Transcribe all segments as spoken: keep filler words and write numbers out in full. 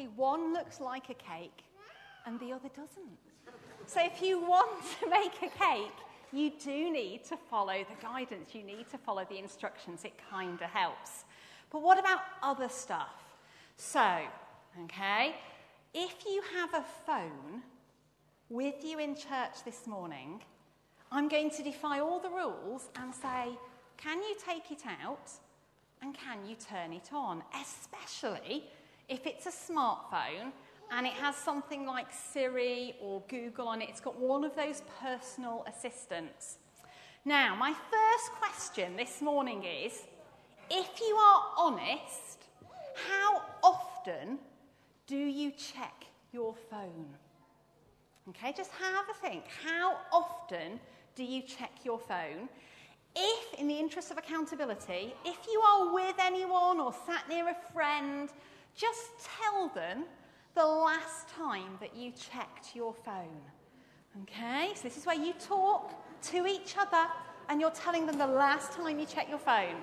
reality, one looks like a cake and the other doesn't. So if you want to make a cake, you do need to follow the guidance. You need to follow the instructions. It kind of helps. But what about other stuff? So, okay, if you have a phone with you in church this morning, I'm going to defy all the rules and say, can you take it out and can you turn it on? Especially if it's a smartphone and it has something like Siri or Google on it. It's got one of those personal assistants. Now, my first question this morning is, if you are honest, how often do you check your phone? Okay, just have a think. How often do you check your phone? If, in the interest of accountability, if you are with anyone or sat near a friend, just tell them the last time that you checked your phone. Okay, so this is where you talk to each other and you're telling them the last time you checked your phone.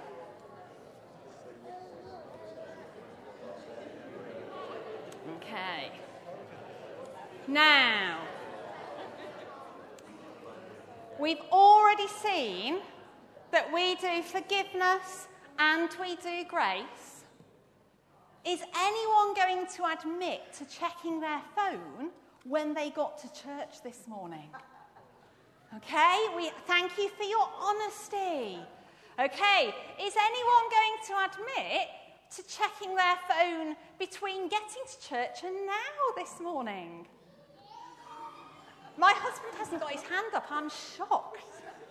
Okay. Now, we've already seen that we do forgiveness and we do grace. Is anyone going to admit to checking their phone when they got to church this morning? Okay, we thank you for your honesty. Okay, is anyone going to admit to checking their phone between getting to church and now this morning? My husband hasn't got his hand up. I'm shocked.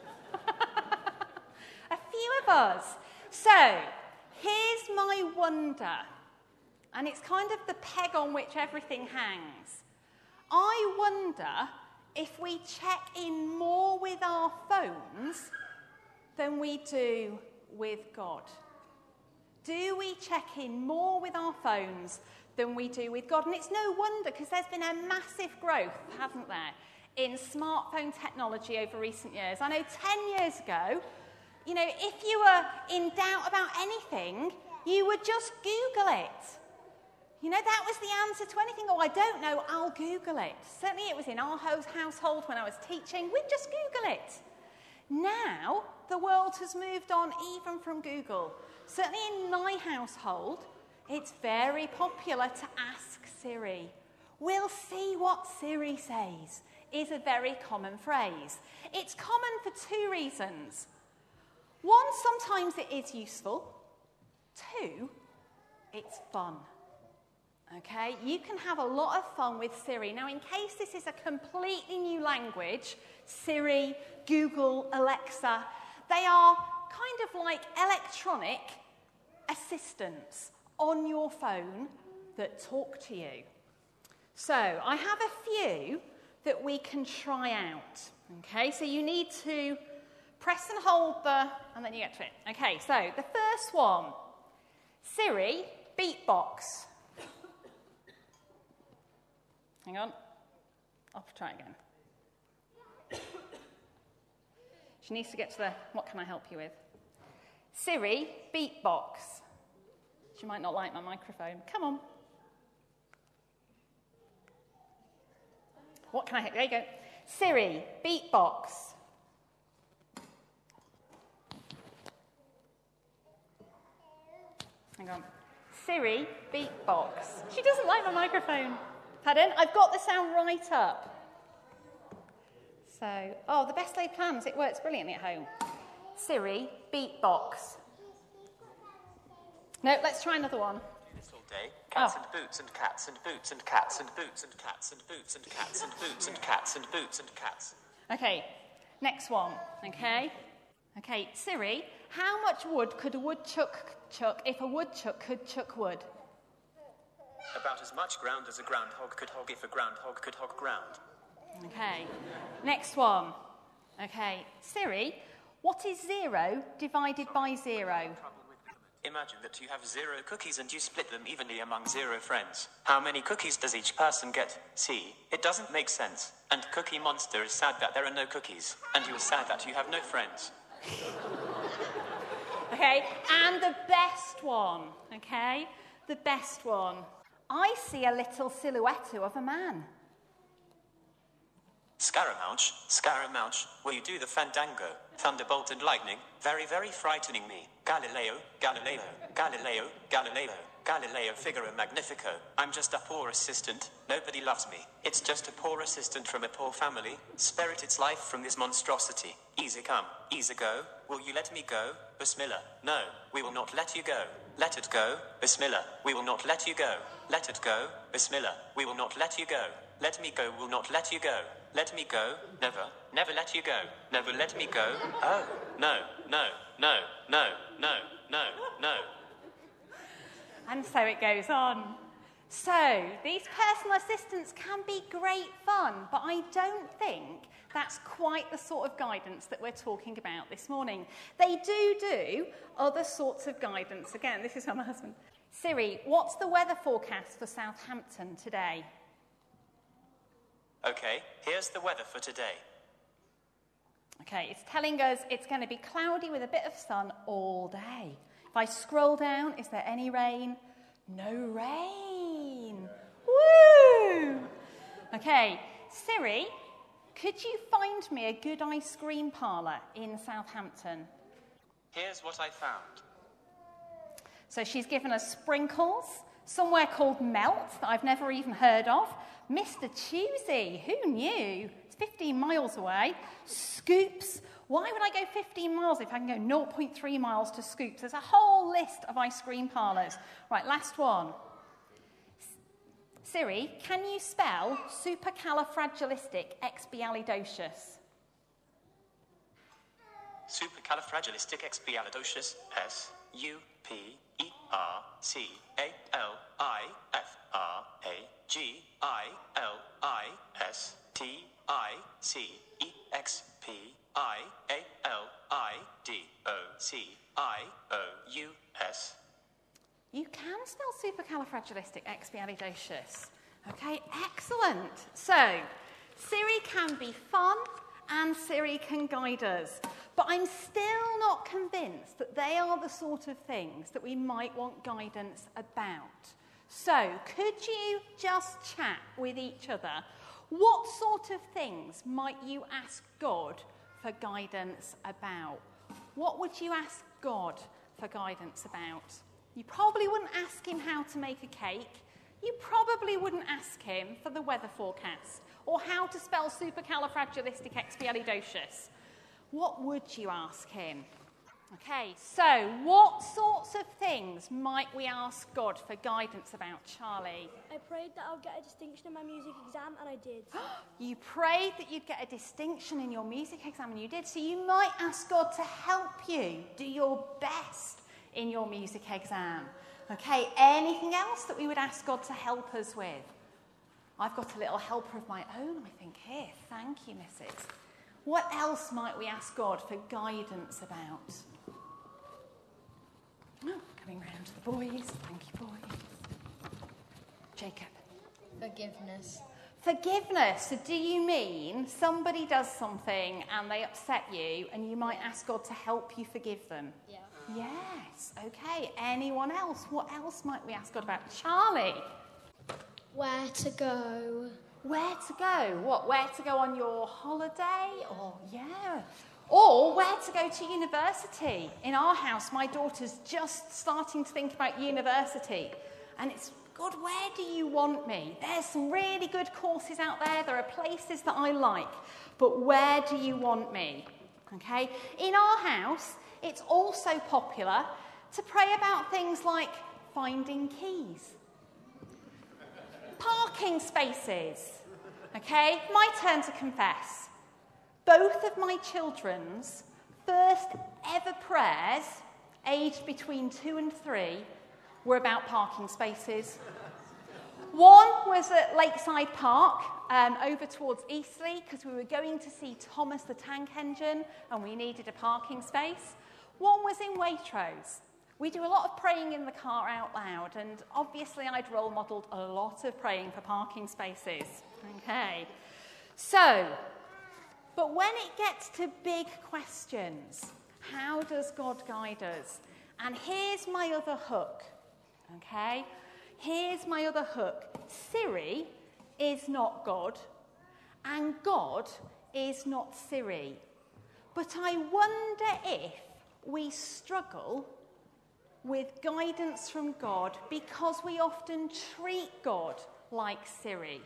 A few of us. So, here's my wonder. And it's kind of the peg on which everything hangs. I wonder if we check in more with our phones than we do with God. Do we check in more with our phones than we do with God? And it's no wonder, because there's been a massive growth, hasn't there, in smartphone technology over recent years. I know ten years ago, you know, if you were in doubt about anything, you would just Google it. You know, that was the answer to anything. Oh, I don't know, I'll Google it. Certainly it was in our household when I was teaching. We'd just Google it. Now, the world has moved on even from Google. Certainly in my household, it's very popular to ask Siri. We'll see what Siri says is a very common phrase. It's common for two reasons. One, sometimes it is useful. Two, it's fun. Okay, you can have a lot of fun with Siri. Now, in case this is a completely new language, Siri, Google, Alexa, they are kind of like electronic assistants on your phone that talk to you. So, I have a few that we can try out. Okay, so you need to press and hold the, and then you get to it. Okay, so the first one, Siri, beatbox. Hang on. I'll try again. She needs to get to the, what can I help you with? Siri, beatbox. She might not like my microphone. Come on. What can I help? There you go. Siri, beatbox. Hang on. Siri, beatbox. She doesn't like my microphone. Pardon? I've got the sound right up. So, oh, the best laid plans. It works brilliantly at home. Siri, beatbox. No, let's try another one. This all day. Cats Oh. and boots and cats and boots and cats and boots and cats and boots and cats and boots and cats and boots and cats. Okay, next one. Okay. Okay, Siri, how much wood could a woodchuck chuck if a woodchuck could chuck wood? About as much ground as a groundhog could hog if a groundhog could hog ground. Okay, next one. Okay, Siri, what is zero divided by zero? Imagine that you have zero cookies and you split them evenly among zero friends. How many cookies does each person get? See, it doesn't make sense. And Cookie Monster is sad that there are no cookies. And you are sad that you have no friends. Okay, and the best one, okay? The best one. I see a little silhouette of a man. Scaramouche, Scaramouche, will you do the fandango? Thunderbolt and lightning, very, very frightening me. Galileo, Galileo, Galileo, Galileo, Galileo Figaro Magnifico. I'm just a poor assistant. Nobody loves me. It's just a poor assistant from a poor family. Spirit its life from this monstrosity. Easy come, easy go. Will you let me go? Bismillah. No, we will not let you go. Let it go. Bismillah. We will not let you go. Let it go. Bismillah. We will not let you go. Let me go. Will not let you go. Let me go. Never. Never let you go. Never let me go. Oh. No. No. No. No. No. No. No. And so it goes on. So, these personal assistants can be great fun, but I don't think that's quite the sort of guidance that we're talking about this morning. They do do other sorts of guidance. Again, this is from my husband. Siri, what's the weather forecast for Southampton today? Okay, here's the weather for today. Okay, it's telling us it's going to be cloudy with a bit of sun all day. If I scroll down, is there any rain? No rain. Woo! Okay, Siri, could you find me a good ice cream parlour in Southampton? Here's what I found. So she's given us Sprinkles, somewhere called Melt that I've never even heard of, Mister Choosy, who knew? It's fifteen miles away. Scoops. Why would I go fifteen miles if I can go zero point three miles to Scoops? There's a whole list of ice cream parlours. Right, last one. Siri, can you spell supercalifragilisticexpialidocious? Supercalifragilisticexpialidocious. S U P E R C A L I F R A G I L I S T I C E X P I A L I D O C I O U S. You can spell supercalifragilisticexpialidocious. Okay, excellent. So, Siri can be fun and Siri can guide us. But I'm still not convinced that they are the sort of things that we might want guidance about. So, could you just chat with each other? What sort of things might you ask God for guidance about? What would you ask God for guidance about? You probably wouldn't ask him how to make a cake. You probably wouldn't ask him for the weather forecast or how to spell supercalifragilisticexpialidocious. What would you ask him? Okay, so what sorts of things might we ask God for guidance about, Charlie? I prayed that I'll get a distinction in my music exam, and I did. You prayed that you'd get a distinction in your music exam, and you did. So you might ask God to help you do your best in your music exam. Okay, anything else that we would ask God to help us with? I've got a little helper of my own, I think, here. Thank you, Missus What else might we ask God for guidance about? Oh, coming round to the boys. Thank you, boys. Jacob. Forgiveness. Forgiveness. So do you mean somebody does something and they upset you and you might ask God to help you forgive them? Yeah. Yes. Okay. Anyone else? What else might we ask God about? Charlie. Where to go? Where to go? What? Where to go on your holiday? Or, yeah. Or where to go to university. In our house, my daughter's just starting to think about university. And it's, God, where do you want me? There's some really good courses out there. There are places that I like. But where do you want me? Okay? In our house, it's also popular to pray about things like finding keys. Parking spaces. Okay? My turn to confess. Both of my children's first ever prayers, aged between two and three, were about parking spaces. One was at Lakeside Park, um, over towards Eastleigh, because we were going to see Thomas the Tank Engine, and we needed a parking space. One was in Waitrose. We do a lot of praying in the car out loud, and obviously I'd role modelled a lot of praying for parking spaces. Okay. So, but when it gets to big questions, how does God guide us? And here's my other hook, okay? here's my other hook. Siri is not God, and God is not Siri. But I wonder if we struggle with guidance from God because we often treat God like Siri.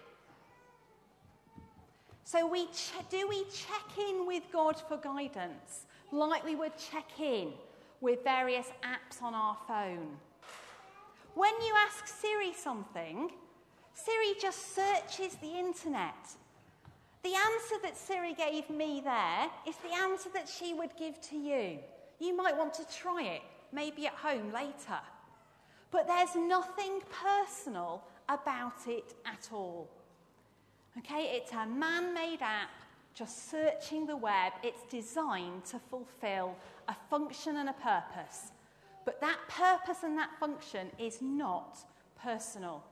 So we ch- do we check in with God for guidance like we would check in with various apps on our phone? When you ask Siri something, Siri just searches the internet. The answer that Siri gave me there is the answer that she would give to you. You might want to try it, maybe at home later. But there's nothing personal about it at all. Okay, it's a man-made app just searching the web. It's designed to fulfill a function and a purpose. But that purpose and that function is not personal.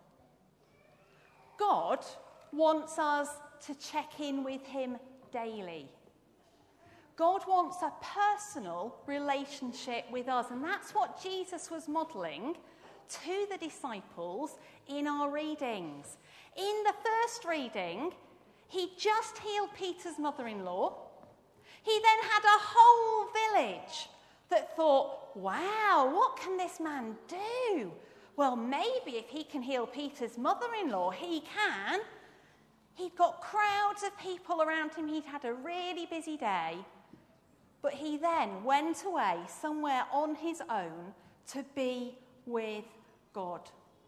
God wants us to check in with him daily. God wants a personal relationship with us, and that's what Jesus was modelling to the disciples in our readings. In the first reading, he just healed Peter's mother-in-law. He then had a whole village that thought, wow, what can this man do? Well, maybe if he can heal Peter's mother-in-law, he can. He'd got crowds of people around him. He'd had a really busy day. But he then went away somewhere on his own to be with God.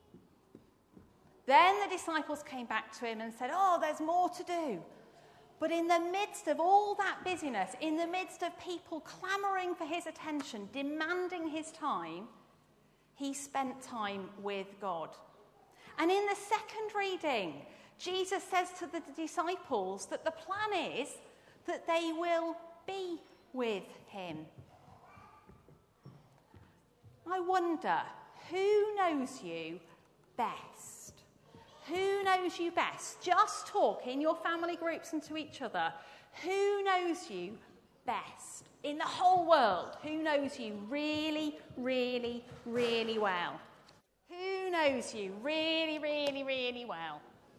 Then the disciples came back to him and said, oh, there's more to do. But in the midst of all that busyness, in the midst of people clamouring for his attention, demanding his time, he spent time with God. And in the second reading, Jesus says to the disciples that the plan is that they will be with him. I wonder, who knows you best? Who knows you best? Just talk in your family groups and to each other. Who knows you best in the whole world? Who knows you really, really, really well? Who knows you really, really, really well?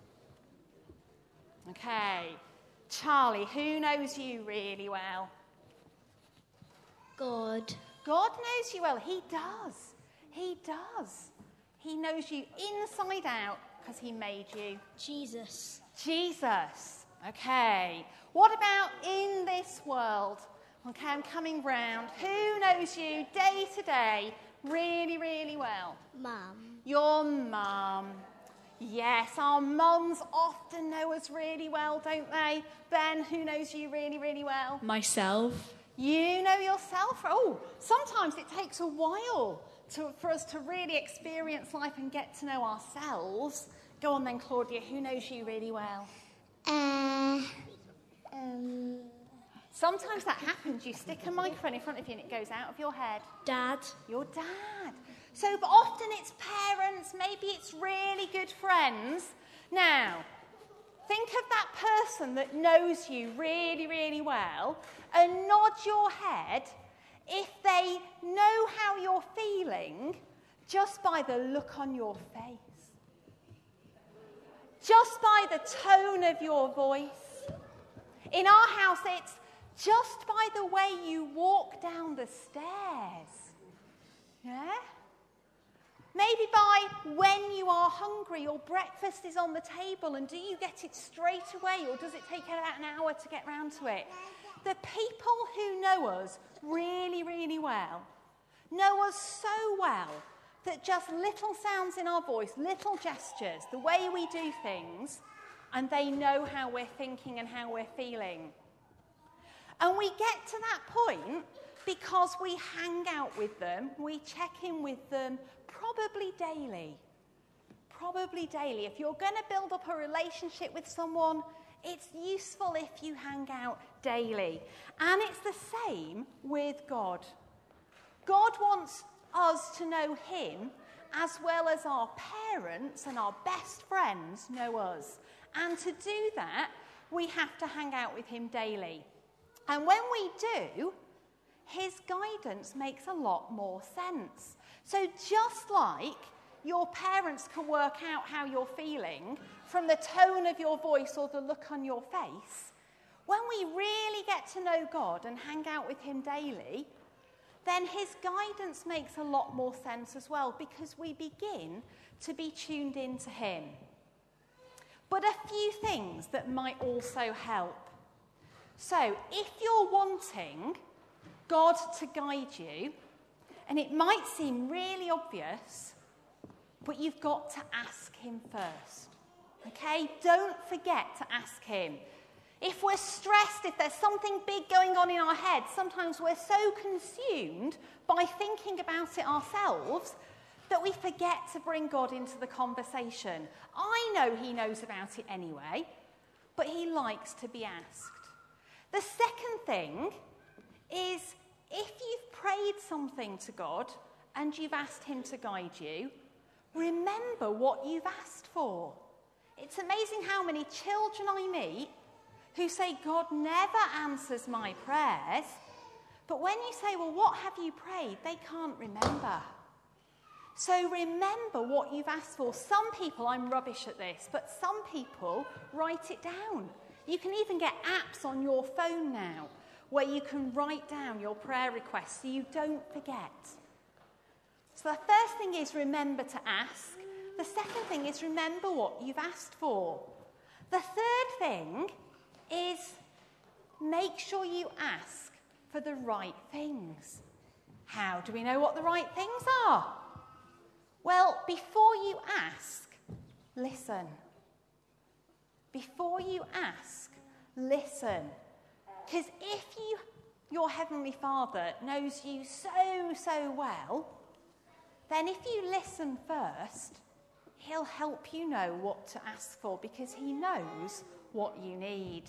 Okay. Charlie, who knows you really well? God. God knows you well. He does. He does. He knows you inside out because he made you. Jesus. Jesus. Okay. What about in this world? Okay, I'm coming round. Who knows you day to day really, really well? Mum. Your mum. Yes, our mums often know us really well, don't they? Ben, who knows you really, really well? Myself. You know yourself. Oh, sometimes it takes a while to, for us to really experience life and get to know ourselves. Go on then, Claudia. Who knows you really well? Uh, um, Sometimes that happens. You stick a microphone in front of you and it goes out of your head. Dad. Your dad. So, but often it's parents. Maybe it's really good friends. Now, think of that person that knows you really, really well and nod your head if they know how you're feeling just by the look on your face, just by the tone of your voice. In our house, it's just by the way you walk down the stairs. Yeah? Maybe by when you are hungry or breakfast is on the table and do you get it straight away or does it take about an hour to get round to it? The people who know us really, really well know us so well that just little sounds in our voice, little gestures, the way we do things, and they know how we're thinking and how we're feeling. And we get to that point because we hang out with them, we check in with them probably daily. Probably daily. If you're going to build up a relationship with someone, it's useful if you hang out daily. And it's the same with God. God wants us to know him as well as our parents and our best friends know us. And to do that, we have to hang out with him daily. And when we do, his guidance makes a lot more sense. So just like your parents can work out how you're feeling from the tone of your voice or the look on your face, when we really get to know God and hang out with him daily, then his guidance makes a lot more sense as well, because we begin to be tuned into him. But a few things that might also help. So, if you're wanting God to guide you, and it might seem really obvious, but you've got to ask him first. Okay? Don't forget to ask him. If we're stressed, if there's something big going on in our head, sometimes we're so consumed by thinking about it ourselves that we forget to bring God into the conversation. I know he knows about it anyway, but he likes to be asked. The second thing is, if you've prayed something to God and you've asked him to guide you, remember what you've asked for. It's amazing how many children I meet who say, God never answers my prayers, but when you say, well, what have you prayed? They can't remember. So remember what you've asked for. Some people, I'm rubbish at this, but some people write it down. You can even get apps on your phone now where you can write down your prayer requests so you don't forget. So the first thing is remember to ask. The second thing is remember what you've asked for. The third thing is make sure you ask for the right things. How do we know what the right things are? Well, before you ask, listen. Before you ask, listen. Because if you, your Heavenly Father knows you so, so well, then if you listen first, he'll help you know what to ask for, because he knows what you need.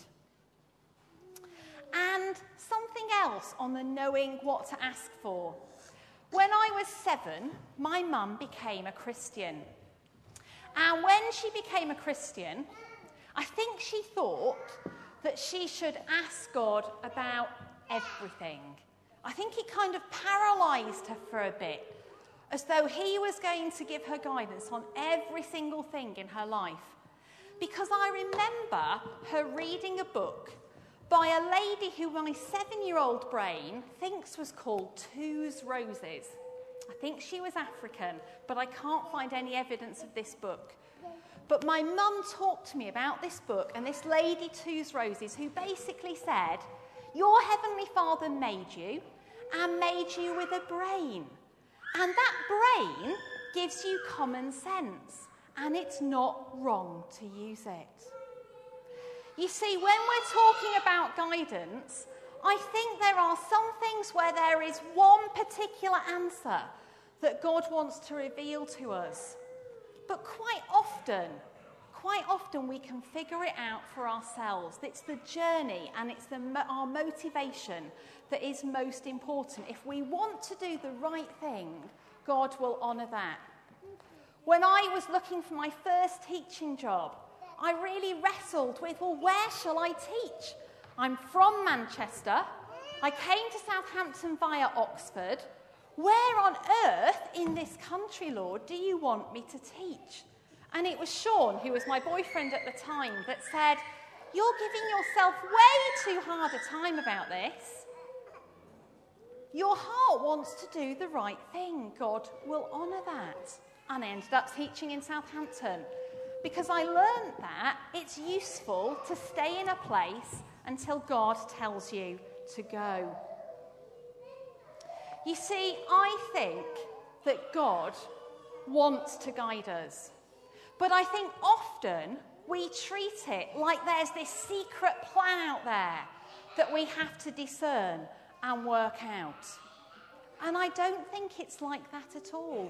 And something else on the knowing what to ask for. When I was seven, my mum became a Christian. And when she became a Christian, I think she thought that she should ask God about everything. I think it kind of paralysed her for a bit, as though he was going to give her guidance on every single thing in her life. Because I remember her reading a book by a lady who my seven-year-old brain thinks was called Two's Roses. I think she was African, but I can't find any evidence of this book. But my mum talked to me about this book and this lady, Two's Roses, who basically said, your Heavenly Father made you and made you with a brain. And that brain gives you common sense, and it's not wrong to use it. You see, when we're talking about guidance, I think there are some things where there is one particular answer that God wants to reveal to us. But quite often, quite often we can figure it out for ourselves. It's the journey and it's the, our motivation that is most important. If we want to do the right thing, God will honour that. When I was looking for my first teaching job, I really wrestled with, well, where shall I teach? I'm from Manchester. I came to Southampton via Oxford. Where on earth in this country, Lord, do you want me to teach? And it was Sean, who was my boyfriend at the time, that said, you're giving yourself way too hard a time about this. Your heart wants to do the right thing. God will honour that. And I ended up teaching in Southampton, because I learned that it's useful to stay in a place until God tells you to go. You see, I think that God wants to guide us. But I think often we treat it like there's this secret plan out there that we have to discern and work out. And I don't think it's like that at all.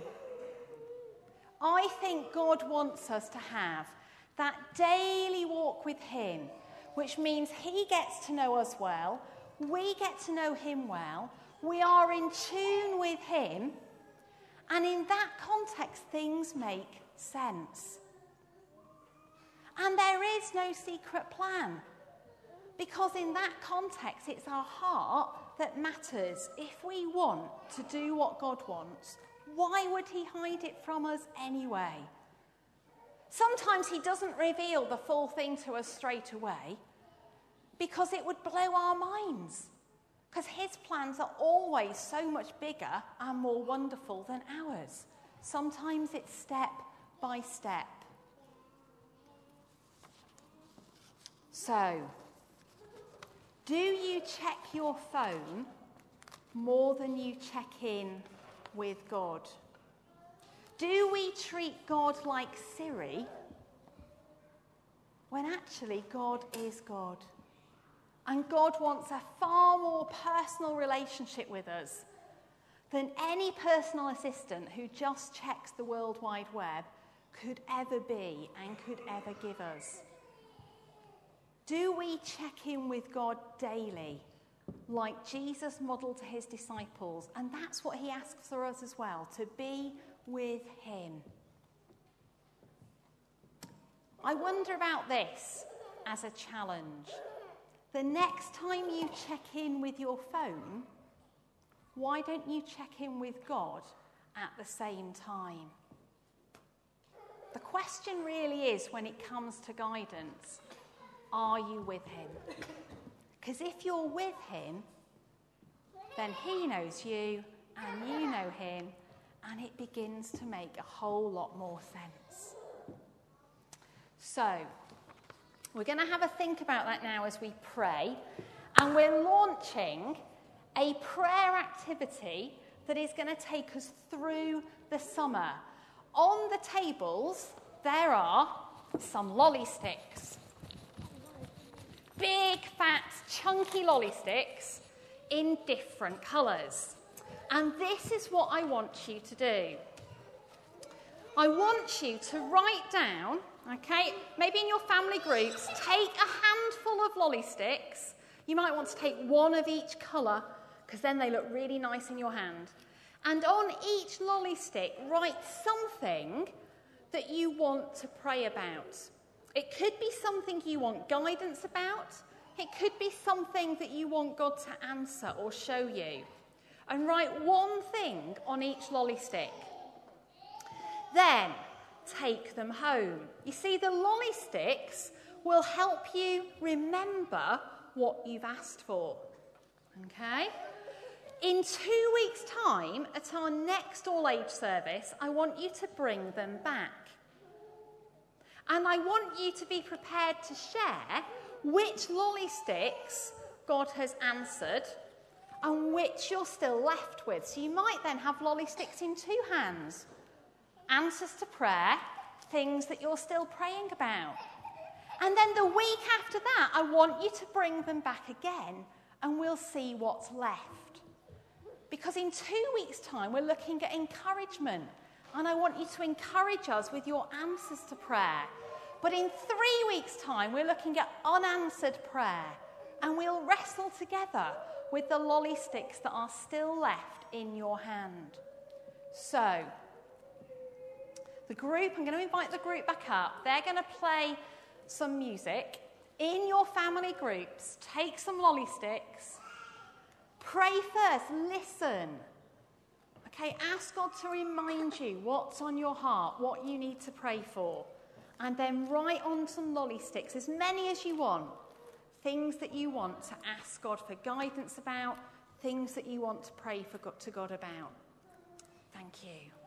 I think God wants us to have that daily walk with him, which means he gets to know us well, we get to know him well, we are in tune with him, and in that context things make sense. And there is no secret plan, because in that context it's our heart that matters. If we want to do what God wants, Why would he hide it from us anyway? Sometimes he doesn't reveal the full thing to us straight away because it would blow our minds. Because his plans are always so much bigger and more wonderful than ours. Sometimes it's step by step. So, do you check your phone more than you check in with God? Do we treat God like Siri when actually God is God? And God wants a far more personal relationship with us than any personal assistant who just checks the World Wide Web could ever be and could ever give us. Do we check in with God daily, like Jesus modelled to his disciples? And that's what he asks for us as well, to be with him. I wonder about this as a challenge. The next time you check in with your phone, why don't you check in with God at the same time? The question really is, when it comes to guidance, are you with him? Because if you're with him, then he knows you and you know him, and it begins to make a whole lot more sense. So, we're going to have a think about that now as we pray, and we're launching a prayer activity that is going to take us through the summer. On the tables, there are some lolly sticks. Big, fat, chunky lolly sticks in different colours. And this is what I want you to do. I want you to write down, okay, maybe in your family groups, take a handful of lolly sticks. You might want to take one of each colour, because then they look really nice in your hand. And on each lolly stick, write something that you want to pray about. It could be something you want guidance about. It could be something that you want God to answer or show you. And write one thing on each lolly stick. Then take them home. You see, the lolly sticks will help you remember what you've asked for. Okay? In two weeks' time, at our next all-age service, I want you to bring them back. And I want you to be prepared to share which lolly sticks God has answered and which you're still left with. So you might then have lolly sticks in two hands. Answers to prayer, things that you're still praying about. And then the week after that, I want you to bring them back again and we'll see what's left. Because in two weeks' time, we're looking at encouragement. And I want you to encourage us with your answers to prayer. But in three weeks' time, we're looking at unanswered prayer. And we'll wrestle together with the lolly sticks that are still left in your hand. So, the group, I'm going to invite the group back up. They're going to play some music. In your family groups, take some lolly sticks. Pray first, listen. Okay, ask God to remind you what's on your heart, what you need to pray for. And then write on some lolly sticks, as many as you want, things that you want to ask God for guidance about, things that you want to pray for God, to God about. Thank you.